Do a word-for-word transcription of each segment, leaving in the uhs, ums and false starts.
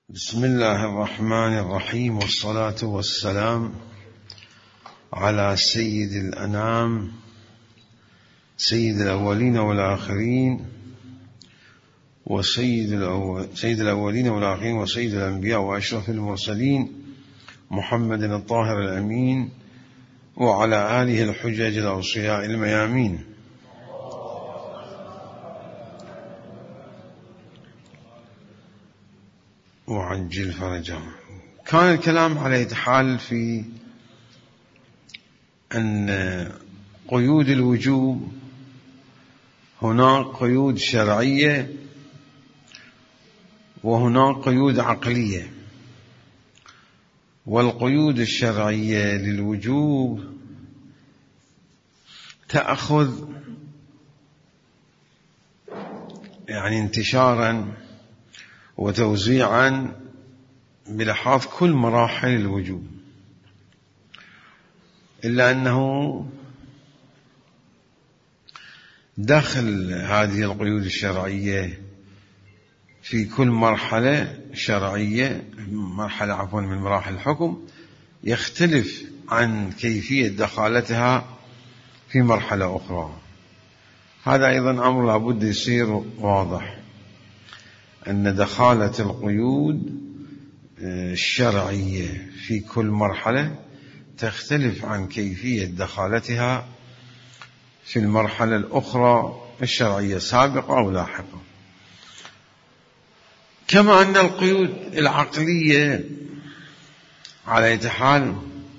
بسم الله الرحمن الرحيم، والصلاة والسلام على سيد الأنام، سيد الأولين والآخرين، وسيد الأول سيد الأولين والآخرين، وسيد الأنبياء وأشرف المرسلين، محمد الطاهر الأمين، وعلى آله الحجج الأوصياء الميامين. وعجل فرجهم. كان الكلام على إتحال في أن قيود الوجوب هناك قيود شرعية وهناك قيود عقلية، والقيود الشرعية للوجوب تأخذ يعني انتشارا وتوزيعا بلحاظ كل مراحل الوجوب، إلا أنه دخل هذه القيود الشرعية في كل مرحلة شرعية مرحلة عفوا من مراحل الحكم يختلف عن كيفية دخالتها في مرحلة أخرى. هذا أيضا أمر لابد يصير واضح، أن دخالة القيود الشرعية في كل مرحلة تختلف عن كيفية دخالتها في المرحلة الأخرى الشرعية سابقة أو لاحقة. كما أن القيود العقلية على أي حال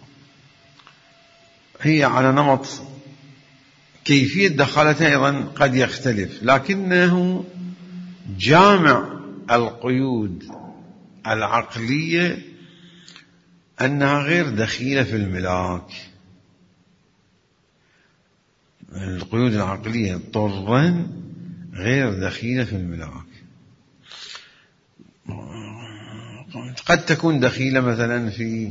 هي على نمط كيفية دخالتها أيضا قد يختلف، لكنه جامع القيود العقلية أنها غير دخيلة في الملاك. القيود العقلية طرا غير دخيلة في الملاك، قد تكون دخيلة مثلا في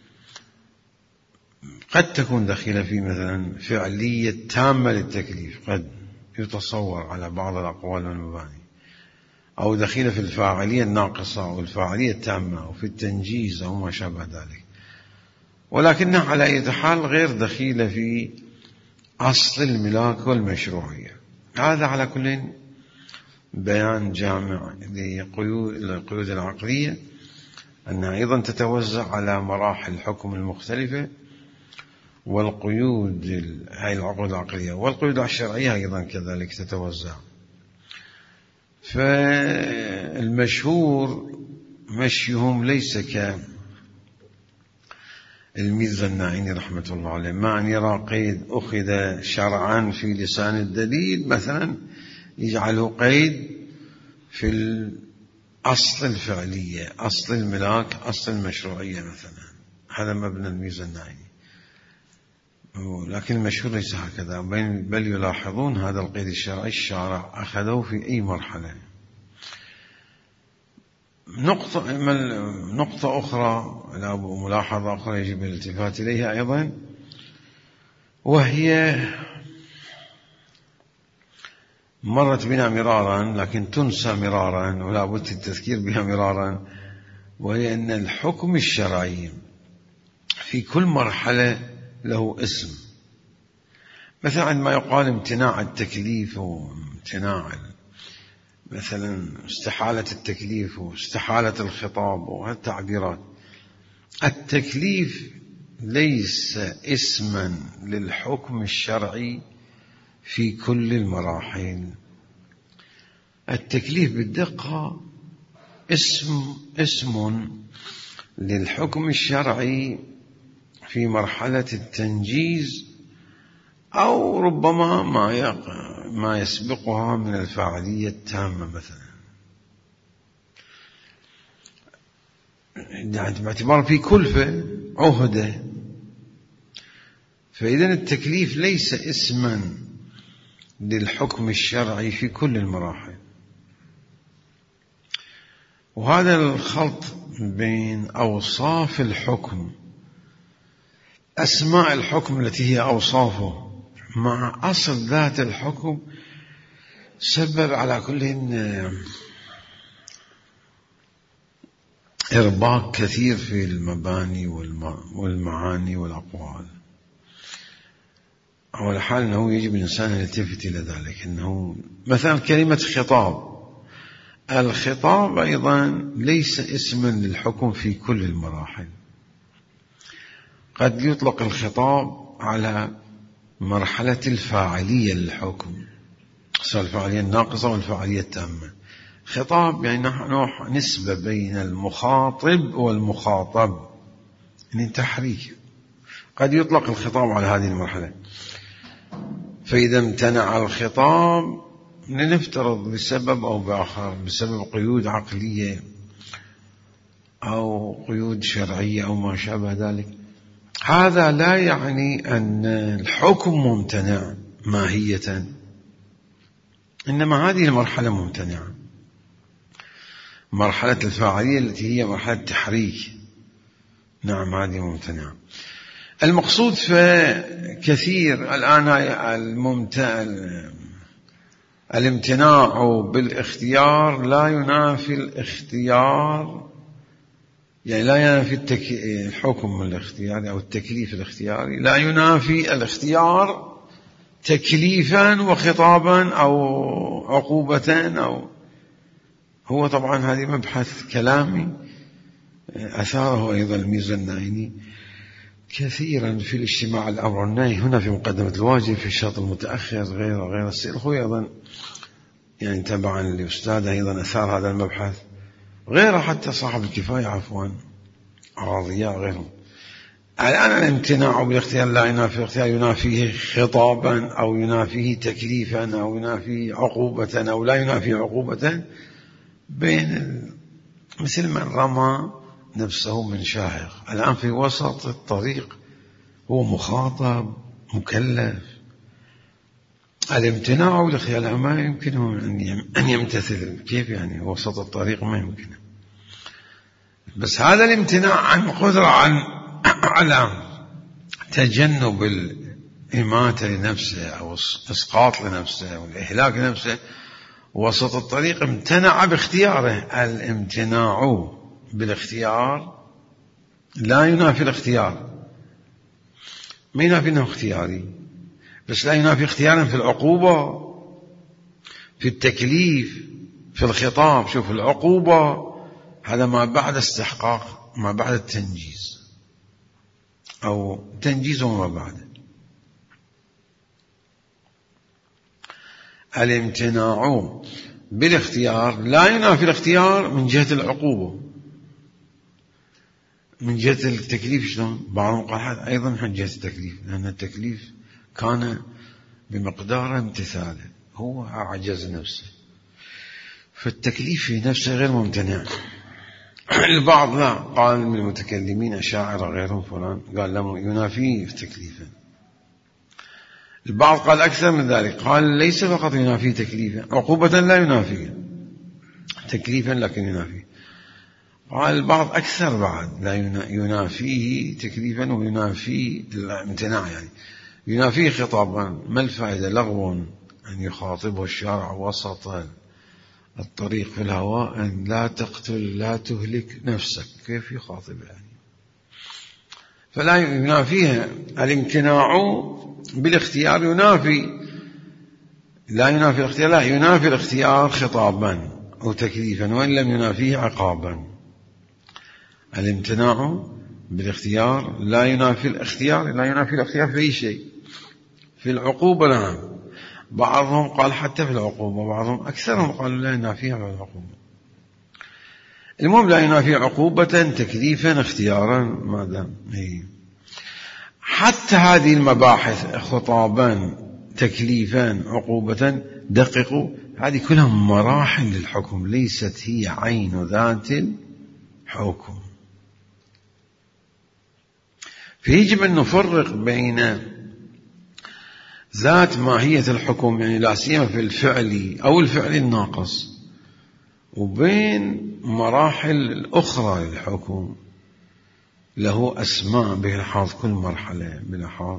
قد تكون دخيلة في مثلا فعلية تامة للتكليف، قد يتصور على بعض الأقوال والمباني، أو دخيلة في الفاعلية الناقصة أو الفاعلية التامة أو في التنجيز أو ما شابه ذلك، ولكنها على أي حال غير دخيلة في أصل الملاك والمشروعية. هذا على كل بيان جامع للقيود العقلية، أنها أيضا تتوزع على مراحل الحكم المختلفة، والقيود هاي العقود العقلية والقيود الشرعية أيضا كذلك تتوزع. فالمشهور مشيهم ليس كالميرزا الناعيني رحمة الله عليه، ما أن يرى قيد أخذ شرعا في لسان الدليل مثلا يجعله قيد في الأصل الفعلية، أصل الملاك، أصل المشروعية مثلا. هذا مبنى الميرزا الناعيني، لكن المشهور ليس هكذا، بل يلاحظون هذا القيد الشرعي الشارع أخذه في أي مرحلة. نقطة, نقطة أخرى، ملاحظة أخرى يجب الالتفات إليها أيضا، وهي مرت بنا مرارا لكن تنسى مرارا ولا بد التذكير بها مرارا، وهي أن الحكم الشرعي في كل مرحلة له اسم. مثلا عندما يقال امتناع التكليف وامتناع مثلا استحالة التكليف واستحالة الخطاب وهالتعبيرات، التكليف ليس اسما للحكم الشرعي في كل المراحل. التكليف بالدقة اسم اسم للحكم الشرعي في مرحلة التنجيز، أو ربما ما ما يسبقها من الفاعلية التامة مثلا، يعني باعتبار في كلفة عهدة. فإذا التكليف ليس اسما للحكم الشرعي في كل المراحل. وهذا الخلط بين أوصاف الحكم، أسماء الحكم التي هي أوصافه، مع أصل ذات الحكم، سبب على كل إرباك كثير في المباني والمعاني والأقوال. أول حال أنه يجب الإنسان أن يلتفت إلى ذلك، أنه مثلا كلمة خطاب، الخطاب أيضا ليس اسما للحكم في كل المراحل. قد يطلق الخطاب على مرحلة الفاعلية للحكم، سواء الفاعلية الناقصة والفاعلية التامة. خطاب يعني نوع نسبة بين المخاطب والمخاطب، يعني تحريك. قد يطلق الخطاب على هذه المرحلة. فإذا امتنع الخطاب لنفترض بسبب أو بآخر، بسبب قيود عقلية أو قيود شرعية أو ما شابه ذلك، هذا لا يعني أن الحكم ممتنع ماهية، إنما هذه المرحلة ممتنعة، مرحلة الفاعلية التي هي مرحلة التحريك. نعم هذه ممتنعة. المقصود فكثير الآن الممتع الامتناع بالاختيار لا ينافي الاختيار، يعني لا ينافي التك... الحكم الاختياري أو التكليف الاختياري لا ينافي الاختيار تكليفا وخطابا أو عقوبة أو هو طبعا هذه مبحث كلامي أثاره أيضا الميزة النائني كثيرا في الاجتماع الأمر والنهي، هنا في مقدمة الواجب، في الشرط المتأخر، غير غير السير الخوي أيضا يعني تبعا لأستاذه أيضا أثار هذا المبحث، غير حتى صاحب الكفاية عفوا عراضياء غيرهم. الآن الامتناع بالاختيار لا ينافي الاختيار، ينافيه خطابا أو ينافيه تكليفا أو ينافيه عقوبة أو لا ينافيه عقوبة، بين مثل من رمى نفسه من شاهق. الآن في وسط الطريق هو مخاطب مكلف، الامتناع والاختيار ما يمكنه أن يمتثل. كيف يعني وسط الطريق ما يمكنه، بس هذا الامتناع عن قدرة عن على تجنب الإماتة لنفسه أو إسقاط لنفسه أو الإهلاك لنفسه وسط الطريق، امتنع باختياره. الامتناع بالاختيار لا ينافي الاختيار، ما ينافي أنه اختياري، بس لا ينافي اختيارا في العقوبة، في التكليف، في الخطاب. شوف العقوبة هذا ما بعد استحقاق، ما بعد التنجيز أو تنجيز وما بعد. الامتناع بالاختيار لا ينافي الاختيار من جهة العقوبة، من جهة التكليف. شلون؟ بعضهم قال أيضا من جهة التكليف، لأن التكليف كان بمقدار امتثاله، هو أعجز نفسه، فالتكليف في نفسه غير ممتنع. البعض لا، قال من المتكلمين أشاعرة غيرهم فلان قال لا ينافيه تكليفا. البعض قال أكثر من ذلك، قال ليس فقط ينافيه تكليفا، عقوبة لا ينافيه، تكليفا لكن ينافيه. قال البعض أكثر بعد، لا ينافيه تكليفا وينافيه الامتناع، يعني ينافيه خطابا. ما الفائدة؟ لغو أن يخاطبه الشارع وسط الطريق في الهواء أن لا تقتل لا تهلك نفسك، كيف يخاطب يعني؟ فلا ينافيها. الامتناع بالاختيار ينافي، لا ينافي الاختيار، لا ينافي الاختيار خطابا أو تكليفا وإن لم ينافيه عقابا. الامتناع بالاختيار لا ينافي الاختيار، لا ينافي الاختيار في أي شيء. في العقوبة نعم، بعضهم قال حتى في العقوبة، بعضهم أكثرهم قالوا لا ينافيها في العقوبة. المهم لا ينافي عقوبة تكليفا اختيارا ما دام هي. حتى هذه المباحث خطابا تكليفا عقوبة دققوا، هذه كلها مراحل للحكم، ليست هي عين ذات الحكم. فيجب أن نفرق بين ذات ماهية الحكم، يعني لا سيما في الفعل أو الفعل الناقص، وبين مراحل الأخرى للحكم له أسماء بلحاظ كل مرحلة، بلحاظ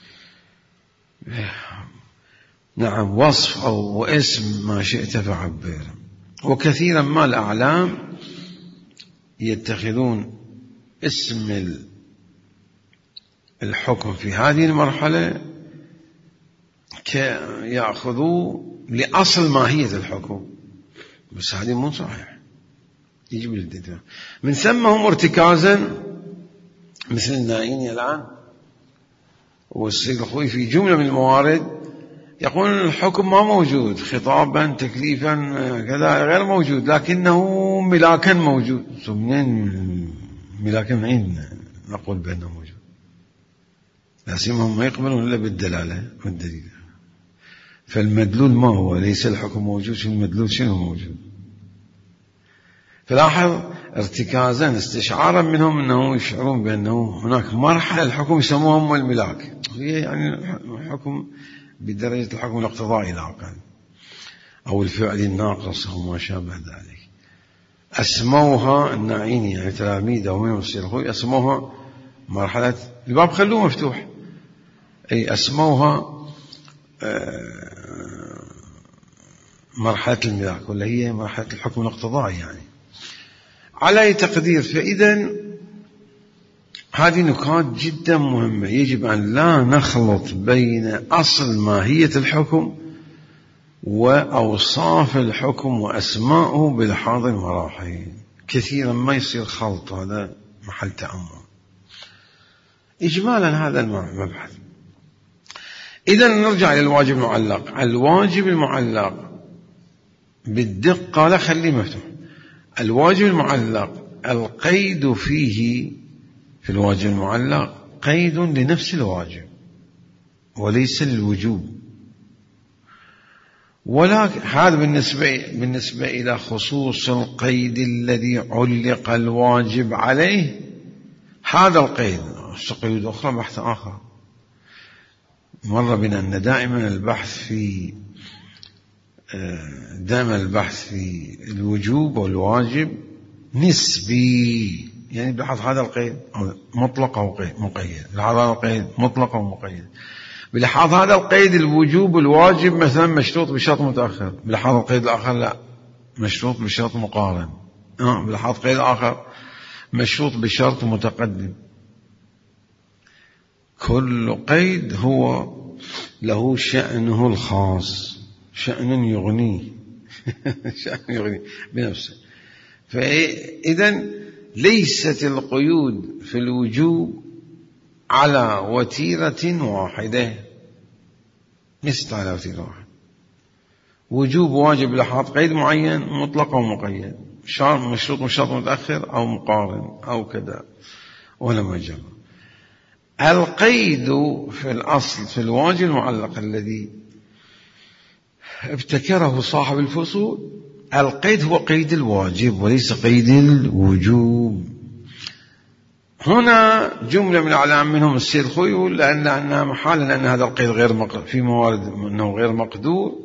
نعم وصف أو اسم ما شئت فعبر. وكثيرا ما الأعلام يتخذون اسم الحكم في هذه المرحلة يأخذوا لأصل ماهية الحكم، بس هذه مو صحيح. يجب الانتباه. من ثم هم ارتكازا مثل النائيني الآن والسيد الخوي في جملة من الموارد يقول الحكم ما موجود، خطابا تكليفا كذا غير موجود، لكنه ملاكا موجود. منين ملاكا؟ منين نقول بأنه موجود؟ لا سيما هم ما يقبلون إلا بالدلالة والدليل. فالمدلول ما هو؟ ليس الحكم موجود، شو المدلول؟ شنو موجود؟ فلاحظ ارتكازا استشعارا منهم أنه يشعرون بأنه هناك مرحلة الحكم يسموها هم الملاك، هي يعني الحكم بدرجة الحكم الاقتضائي العقل أو الفعل الناقص أو ما شابه ذلك. أسموها الناعيني يعني تلاميذه ومنهم السيد الخوي أسموها مرحلة الباب خلوه مفتوح، أي أسموها مرحلة الملاك، ولا هي مرحلة الحكم الاقتضائي يعني على أي تقدير. فإذا هذه نقاط جدا مهمة، يجب أن لا نخلط بين أصل ماهية الحكم وأوصاف الحكم وأسماءه بلحاظ المراحل. كثيرا ما يصير خلط، هذا محل تأمل. إجمالا هذا المبحث. إذا نرجع إلى الواجب المعلق. الواجب المعلق بالدقة لا خليه مفتوح. الواجب المعلق القيد فيه في الواجب المعلق قيد لنفس الواجب وليس للوجوب، ولكن هذا بالنسبة, بالنسبة إلى خصوص القيد الذي علق الواجب عليه. هذا القيد قيود أخرى بحث آخر. مر بنا أن دائما البحث في دائما البحث في الوجوب والواجب نسبي، يعني بلحظ هذا القيد مطلق أو مقيد، بلحظ هذا القيد مطلق أو مقيد، بلحظ هذا القيد الوجوب والواجب مثلا مشروط بشرط متأخر، بلحظ القيد الآخر لا مشروط بشرط مقارن، آه بلحظ قيد آخر مشروط بشرط متقدم. كل قيد هو له شأنه الخاص، شأن يغنيه شأن يغنيه بنفسه. فإذا ليست القيود في الوجوب على وتيرة واحدة، ليست على وتيرة واحدة. وجوب واجب لحاظ قيد معين مطلق أو مقيد، مشروط مشروط متأخر أو مقارن أو كذا ولا مجرى. القيد في الأصل في الواجب المعلق الذي ابتكره صاحب الفصول، القيد هو قيد الواجب وليس قيد الوجوب. هنا جملة من الأعلام منهم السيد الخوي يقول لأن أنها محالة لأن هذا القيد غير مقدور في موارد أنه غير مقدور،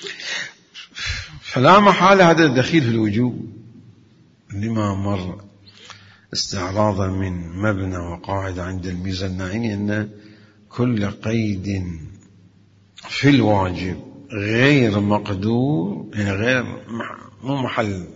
فلا محالة هذا الدخيل في الوجوب. لما مر استعراضا من مبنى وقاعدة عند الميزة النائيني أن كل قيد في الواجب غير مقدور، يعني غير مو محل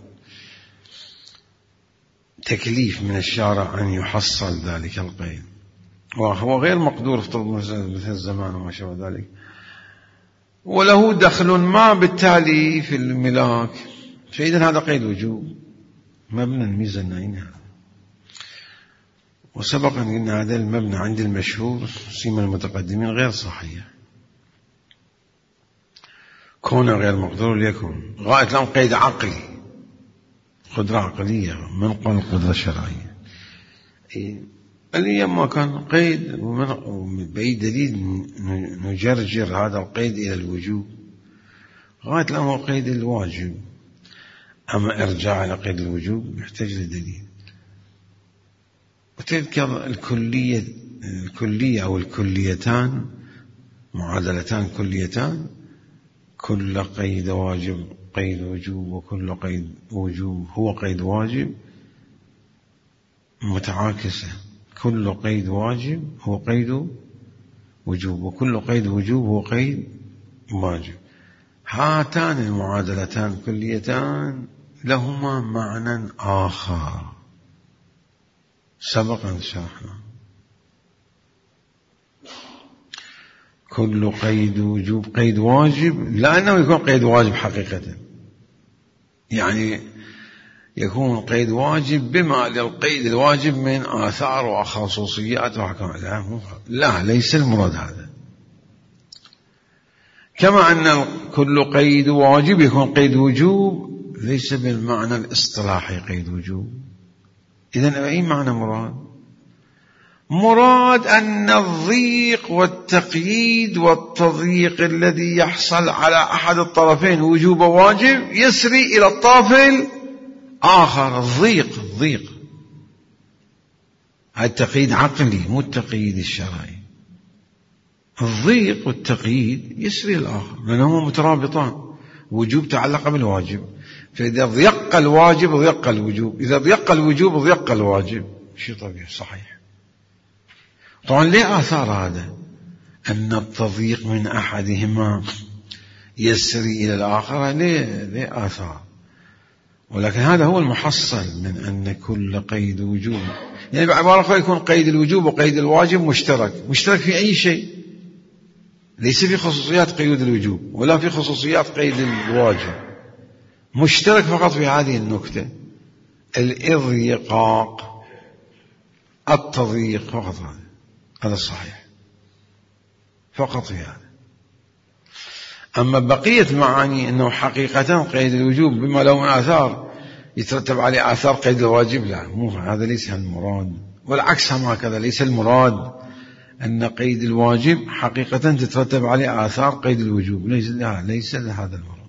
تكليف من الشارع أن يحصل ذلك القيد، وهو غير مقدور افترض مثل الزمان وما شابه ذلك، وله دخل ما بالتالي في الملاك، فإذا هذا قيد وجوب مبنى الميزة النائيني. وسبق أن قلنا هذا المبنى عند المشهور سيما المتقدمين غير صحيح، كونه غير مقدور ليكون غاية الأمر قيد عقلي، قدرة عقلية من قبل القدرة الشرعية. اللي ما كان قيد بأي دليل نجرجر هذا القيد إلى الوجوب، غاية الأمر قيد الواجب. أما إرجاع إلى قيد الوجوب يحتاج لدليل. وتذكر الكلية الكلية أو الكليتان معادلتان كليتان، كل قيد واجب قيد وجوب، وكل قيد وجوب هو قيد واجب، متعاكسة. كل قيد واجب هو قيد وجوب، وكل قيد وجوب هو قيد واجب. هاتان المعادلتان كليتان لهما معنى آخر سبق أن شرحنا. كل قيد وجوب قيد واجب، لأنه يكون قيد واجب حقيقة، يعني يكون قيد واجب بما للقيد الواجب من آثار وخصوصيات وحكم. لا, لا ليس المراد هذا. كما أن كل قيد واجب يكون قيد وجوب، ليس بالمعنى الاصطلاحي قيد وجوب. إذن أي معنى مراد؟ مراد أن الضيق والتقييد والتضييق الذي يحصل على أحد الطرفين وجوب واجب يسري إلى الطرف الآخر. الضيق الضيق هذا التقييد عقلي مو التقييد الشرعي. الضيق والتقييد يسري الآخر لأنهما مترابطان، وجوب تعلق بالواجب، فإذا ضيق الواجب ضيق الوجوب، إذا ضيق الوجوب ضيق الواجب. شيء طبيعي صحيح. طبعا ليه آثار هذا؟ أن التضييق من أحدهما يسري إلى الآخر، ليه ليه آثار. ولكن هذا هو المحصل من أن كل قيد وجوب، يعني بعبارة أخرى يكون قيد الوجوب وقيد الواجب مشترك. مشترك في أي شيء، ليس في خصوصيات قيود الوجوب ولا في خصوصيات قيد الواجب، مشترك فقط في هذه النكتة، الإضيقاق، التضييق، فقط هذا. هذا صحيح فقط في هذا. أما بقية معاني أنه حقيقة قيد الوجوب بما له من آثار يترتب عليه آثار قيد الواجب، لا، مو هذا ليس المراد. والعكس هم هكذا، ليس المراد أن قيد الواجب حقيقة تترتب عليه آثار قيد الوجوب، ليس لا ليس هذا المراد.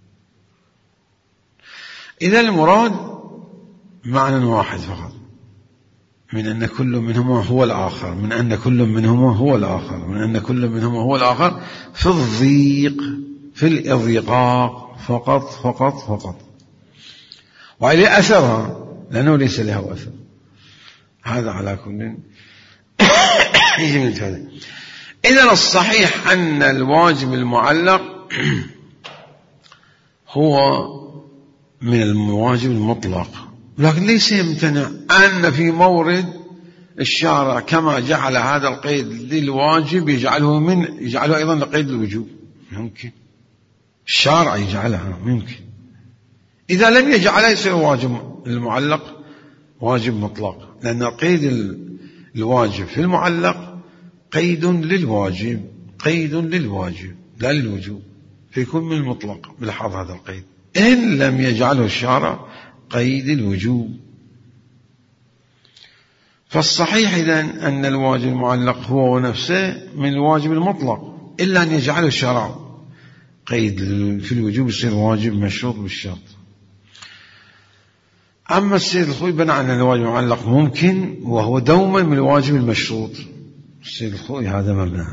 إذا المراد معنى واحد فقط، من أن كل منهما هو الآخر، من أن كل منهما هو الآخر، من أن كل منهما هو الآخر في الضيق، في الإضيقاق، فقط فقط فقط. وعليه أثرها لأنه ليس له أثر. هذا على كل يجب من هذا. إذن الصحيح أن الواجب المعلق هو من الواجب المطلق، لكن ليس يمتنع أن في مورد الشارع كما جعل هذا القيد للواجب يجعله من يجعله أيضا لقيد الوجوب. يمكن الشارع يجعلها، ممكن. إذا لم يجعله يصير واجب المعلق واجب مطلق، لأن قيد الواجب في المعلق قيد للواجب، قيد للواجب لا للوجوب، فيكون من المطلق بلحظ هذا القيد إن لم يجعله الشارع قيد الوجوب. فالصحيح إذن أن الواجب المعلق هو نفسه من الواجب المطلق، إلا أن يجعله الشرع قيد في الوجوب يصير واجب مشروط بالشرط. أما السيد الخوي بنى عن الواجب المعلق ممكن، وهو دوما من الواجب المشروط. السيد الخوي هذا مبنى.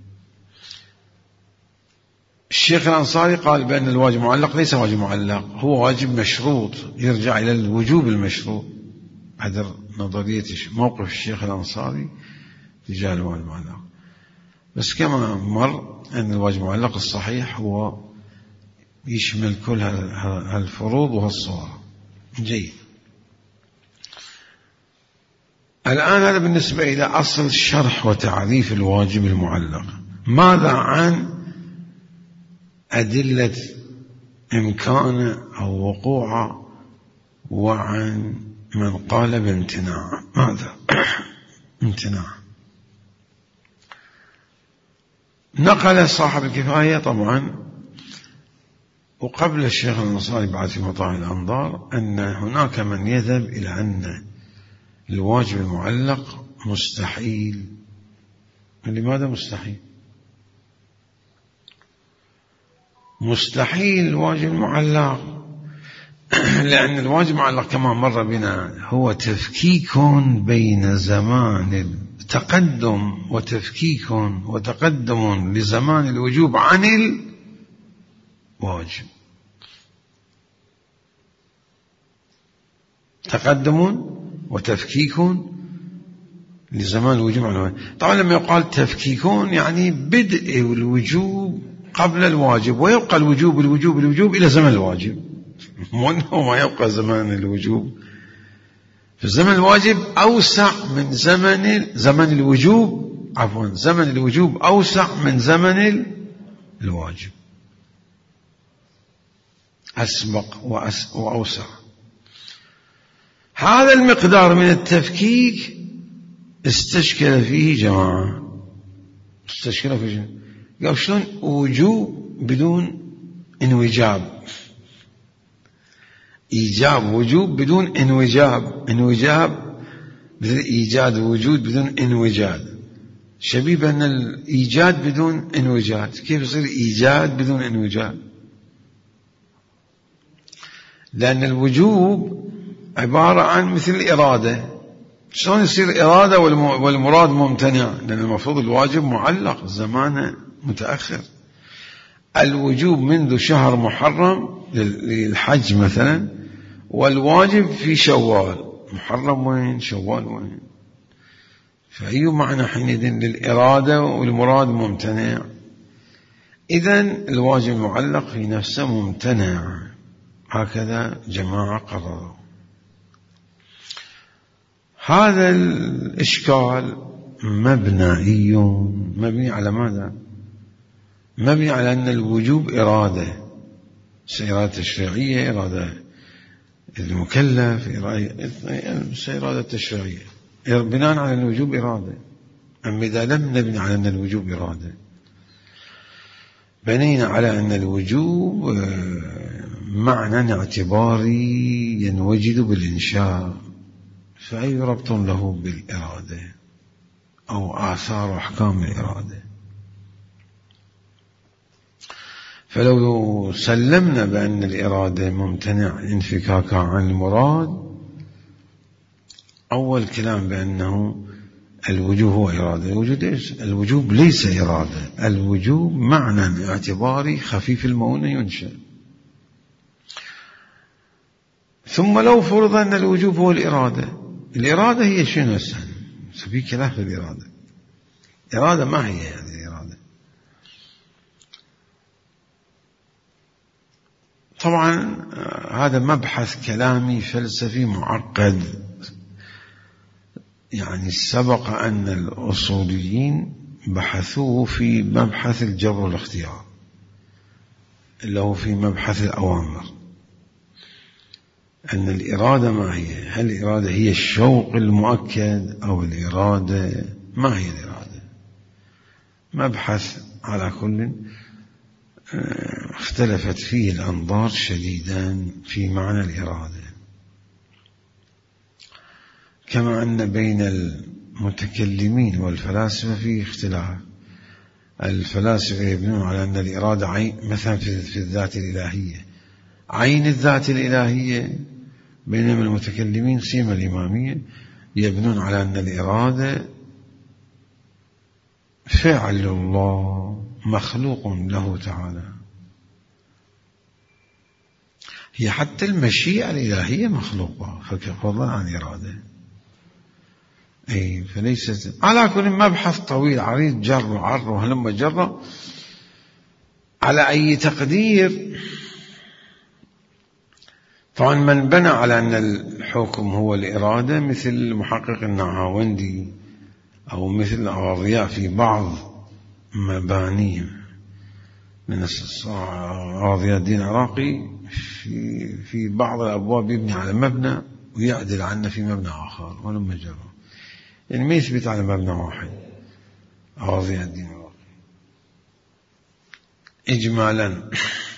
الشيخ الأنصاري قال بأن الواجب المعلق ليس واجب معلق، هو واجب مشروط يرجع إلى الوجوب المشروط. هذا نظرية موقف الشيخ الأنصاري تجاه الواجب المعلق. بس كما مر أن الواجب المعلق الصحيح هو يشمل كل هالفروض وهالصور. جيد. الآن هذا بالنسبة إلى أصل شرح وتعريف الواجب المعلق. ماذا عن أدلة إمكانه أو وقوعه، وعن من قال بامتناع؟ ماذا امتناع؟ نقل صاحب الكفاية طبعا، وقبل الشيخ الأنصاري بعد في مطاع الأنظار، أن هناك من يذهب إلى أن الواجب المعلق مستحيل. لماذا مستحيل؟ مستحيل الواجب المعلق لأن الواجب المعلق كما مر بنا هو تفكيك بين زمان التقدم وتفكيك وتقدم لزمان الوجوب عن الواجب. تقدم وتفكيك لزمان الوجوب عن الواجب. طبعا لما يقال تفكيكون يعني بدء الوجوب قبل الواجب، ويبقى الوجوب الوجوب الوجوب إلى زمن الواجب، وأنه ما يبقى زمان الوجوب فالزمن الواجب أوسع من زمن زمن الوجوب، عفوا زمن الوجوب أوسع من زمن الواجب، أسبق وأوسع. هذا المقدار من التفكيك استشكل فيه جماعة، استشكل فيه جماعة. قال شلون وجوب بدون انوجاب، إيجاب وجوب بدون انوجاب، انوجاب مثل إيجاد وجود بدون انوجاد، شبيه بأن الإيجاد بدون انوجاد، كيف يصير إيجاد بدون انوجاد؟ لأن الوجوب عبارة عن مثل الإرادة، شلون يصير إرادة والمراد ممتنع؟ لأن المفروض الواجب معلق زمانه متأخر. الوجوب منذ شهر محرم للحج مثلا، والواجب في شوال، محرم وين شوال وين، فأي معنى حينئذ للإرادة والمراد ممتنع؟ إذن الواجب معلق في نفسه ممتنع، هكذا جماعة قرروا. هذا الإشكال مبنائي، مبني على ماذا؟ مبني على أن الوجوب إرادة، إرادة تشريعية، إرادة المكلف، إرادة تشريعية، بناء على أن الوجوب إرادة. أما إذا لم نبني على أن الوجوب إرادة، بنينا على أن الوجوب معنى اعتباري ينوجد بالإنشاء، فأي ربط له بالإرادة أو آثار أحكام الإرادة؟ فلو سلمنا بأن الإرادة ممتنع انفكاكا عن المراد، أول كلام بأنه الوجوب هو إرادة. الوجوب, الوجوب ليس إرادة، الوجوب معنى اعتباري خفيف المؤونة ينشأ. ثم لو فرض أن الوجوب هو الإرادة، الإرادة هي شنو؟ في كلام في الإرادة، إرادة ما هي هذه الإرادة؟ طبعا هذا مبحث كلامي فلسفي معقد، يعني سبق أن الأصوليين بحثوه في مبحث الجبر والاختيار، اللي هو في مبحث الأوامر، أن الإرادة ما هي؟ هل الإرادة هي الشوق المؤكد أو الإرادة ما هي الإرادة؟ مبحث على كل اختلفت فيه الأنظار شديدا في معنى الإرادة، كما أن بين المتكلمين والفلاسفة فيه اختلاف. الفلاسفة يبنون على أن الإرادة عين، مثلا في الذات الإلهية عين الذات الإلهية، بينما المتكلمين سيما الإمامية يبنون على أن الإرادة فعل الله مخلوق له تعالى. هي حتى المشيئة الإلهية مخلوقة، فضلا عن إرادة. أي فليست على كل مبحث طويل عريض، جر وعر وهلم جر. على أي تقدير، طبعا من بنى على أن الحكم هو الإرادة مثل المحقق النهاوندي أو مثل الأغاضياء في بعض مبانيه من أغاضياء الدين العراقي، في, في بعض الأبواب يبني على مبنى ويعدل عنه في مبنى آخر ولما جرى، يعني ما يثبت على مبنى واحد. أغاضياء الدين العراقي إجمالا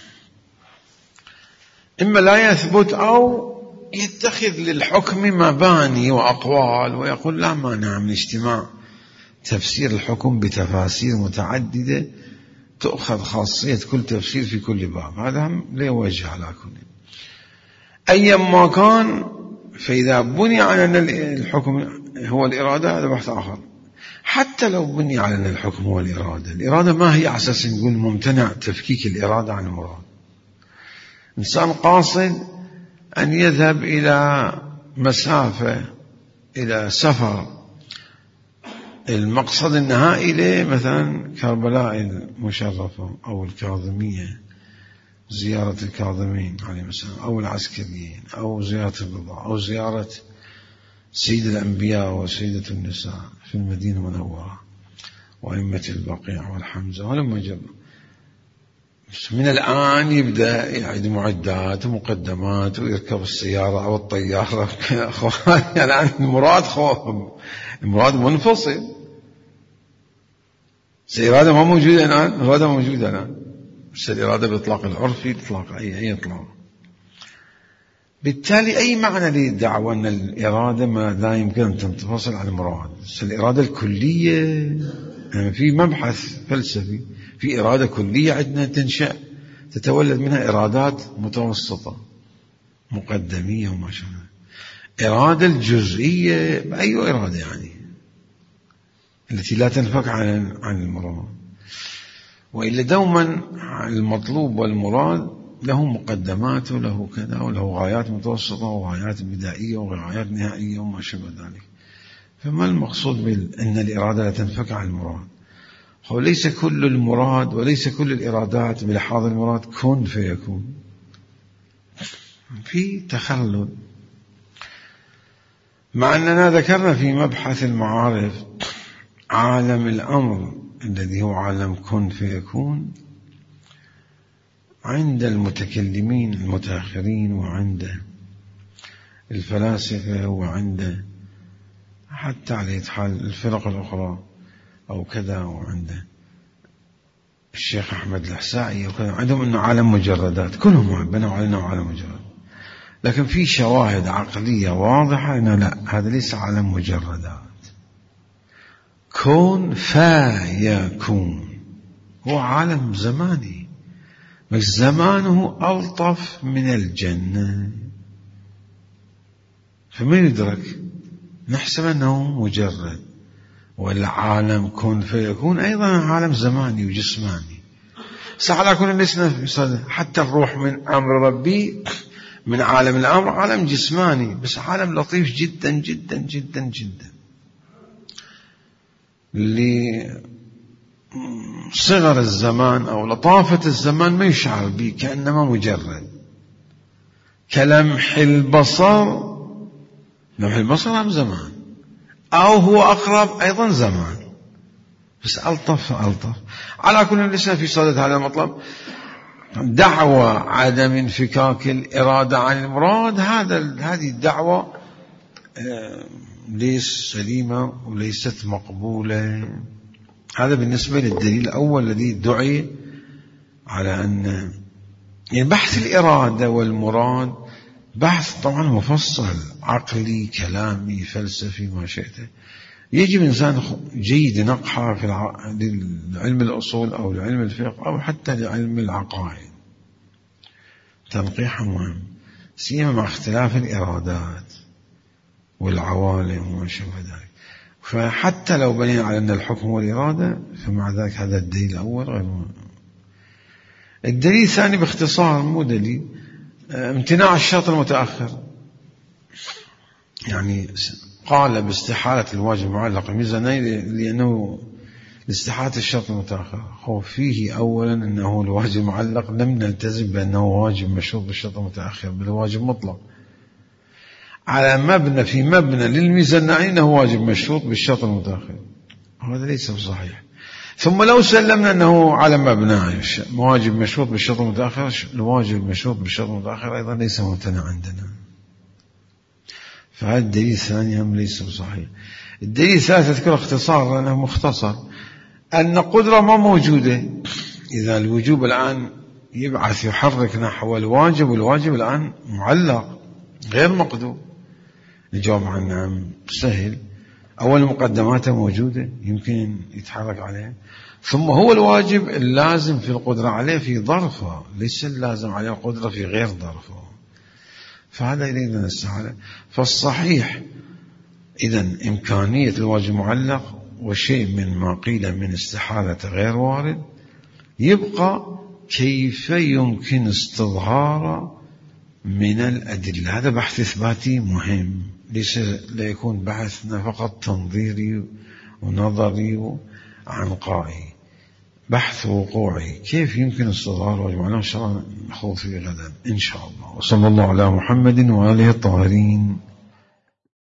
إما لا يثبت أو يتخذ للحكم مباني وأقوال، ويقول لا مانع من اجتماع تفسير الحكم بتفاسير متعددة تأخذ خاصية كل تفسير في كل باب. هذا هم لا يوجه على كل أيما كان. فإذا بني على أن الحكم هو الإرادة هذا بحث آخر. حتى لو بني على أن الحكم هو الإرادة، الإرادة ما هي أساس نقول ممتنع تفكيك الإرادة عن المراد؟ إنسان قاصد أن يذهب إلى مسافة، إلى سفر، المقصد النهائي له مثلا كربلاء المشرفة أو الكاظمية، زيارة الكاظمين عليه السلام، أو العسكريين، أو زيارة الرضا، أو زيارة سيد الأنبياء وسيدة النساء في المدينة المنورة وأئمة البقيع والحمزة ولما جب من الآن يبدأ يعد معدات ومقدمات ويركب السيارة أو الطيارة. الآن المراد خوف، المراد منفصل، الإرادة ما موجودة الآن، الإرادة موجودة الآن، بس الإرادة بإطلاق العرفي، بإطلاق أي أي إطلاق. بالتالي أي معنى للدعوة أن الإرادة ما لا يمكن أن تنفصل عن المراد. بس الإرادة الكلية يعني في مبحث فلسفي، في إرادة كلية عندنا تنشأ تتولد منها إرادات متوسطة مقدمية وما شابه. إرادة الجزئية أي إرادة يعني التي لا تنفك عن عن المراد. وإلا دوما المطلوب والمراد له مقدمات وله كذا وله غايات متوسطة وغايات بدائية وغايات نهائية وما شابه ذلك. فما المقصود بأن الإرادة لا تنفك عن المراد؟ هو ليس كل المراد وليس كل الإرادات بلحاظ المراد كن فيكون، في تخلل. مع أننا ذكرنا في مبحث المعارف عالم الأمر الذي هو عالم كن فيكون عند المتكلمين المتأخرين وعند الفلاسفة وعند حتى على حال الفرق الأخرى أو كذا، وعند الشيخ أحمد الحسائي وكذا، عندهم أنه عالم مجردات، كلهم بنوا علينا عالم مجرد. لكن في شواهد عقلية واضحة أنه لا، هذا ليس عالم مجردات، كون فيكون، هو عالم زماني، بس زمانه ألطف من الجنة، فما يدرك، نحسب أنه مجرد. والعالم كن فيكون أيضا عالم زماني وجسماني. على كل لسنا حتى الروح من أمر ربي من عالم الأمر عالم جسماني، بس عالم لطيف جدا جدا جدا جدا، لصغر الزمان أو لطافة الزمان ما يشعر به، كأنما مجرد كلمح البصر. لمح البصر عم زمان، أو هو أقرب أيضا زمان، بس ألطف ألطف. على كل لسنا في صدد هذا المطلب دعوة عدم انفكاك الإرادة عن المراد. هذا هذه الدعوة ليس سليمة وليست مقبولة. هذا بالنسبة للدليل الأول الذي دعي على أن يعني بحث الإرادة والمراد بحث طبعا مفصل، عقلي كلامي فلسفي ما شئته. يجب إنسان جيد نقحة في علم الأصول أو لعلم الفقه أو حتى لعلم العقائد، تنقيح مهم، سيما مع اختلاف الإرادات والعوالم وما شابه ذلك. فحتى لو بنينا على أن الحكم والإرادة، فمع ذلك هذا الدليل الأول غير مهم. الدليل الثاني باختصار مو دليل، امتناع الشرط المتأخر. يعني قال باستحالة الواجب معلق الميزانين لأنه لاستحالة الشرط المتأخر. هو فيه أولا أنه الواجب معلق لم نلتزم بأنه واجب مشروط بالشرط المتأخر، بل واجب مطلق على مبنى في مبنى للميزانين أنه واجب مشروط بالشرط المتأخر. هذا ليس بصحيح. ثم لو سلمنا أنه على مبنى واجب مشروط بالشرط المتأخر، الواجب مشروط بالشرط المتأخر أيضا ليس ممتنع عندنا. فهذا الدليل الثاني هم ليس بصحيح. الدليل الثالث أذكر اختصار لأنه مختصر، أن قدرة ما موجودة. إذا الوجوب الآن يبعث يحرك نحو الواجب، والواجب الآن معلق غير مقدور، الجواب عنه سهل. أول مقدماته موجودة يمكن يتحرك عليها، ثم هو الواجب اللازم في القدرة عليه في ظرفه، ليس اللازم عليه القدرة في غير ظرفه. فهذا يريدنا السهولة. فالصحيح إذن إمكانية الواجب معلق وشيء من ما قيل من استحالة غير وارد. يبقى كيف يمكن استظهار من الأدلة. هذا بحث إثباتي مهم، ليس لا يكون بحثنا فقط تنظيري ونظري وعنقائي، بحث وقوعي. كيف يمكن استظهار الواجب معلق؟ إن شاء الله نخوض فيه غدا إن شاء الله. وصلى الله على محمد وآله الطاهرين.